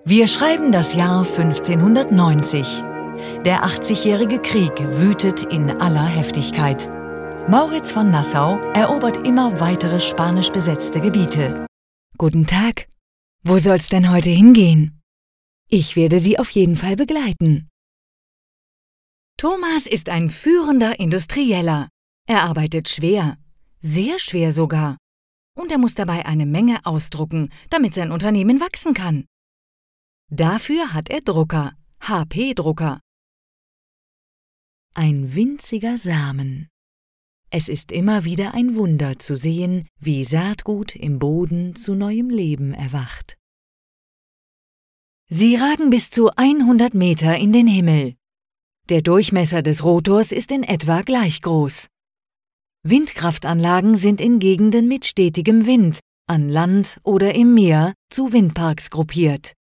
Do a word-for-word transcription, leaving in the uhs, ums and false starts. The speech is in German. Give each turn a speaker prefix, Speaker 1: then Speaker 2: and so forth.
Speaker 1: Wir schreiben das Jahr fünfzehnhundertneunzig. Der achtzigjährige Krieg wütet in aller Heftigkeit. Mauritz von Nassau erobert immer weitere spanisch besetzte Gebiete.
Speaker 2: Guten Tag. Wo soll's denn heute hingehen? Ich werde Sie auf jeden Fall begleiten. Thomas ist ein führender Industrieller. Er arbeitet schwer, sehr schwer sogar. Und er muss dabei eine Menge ausdrucken, damit sein Unternehmen wachsen kann. Dafür hat er Drucker, H P-Drucker. Ein winziger Samen. Es ist immer wieder ein Wunder zu sehen, wie Saatgut im Boden zu neuem Leben erwacht. Sie ragen bis zu hundert Meter in den Himmel. Der Durchmesser des Rotors ist in etwa gleich groß. Windkraftanlagen sind in Gegenden mit stetigem Wind, an Land oder im Meer, zu Windparks gruppiert.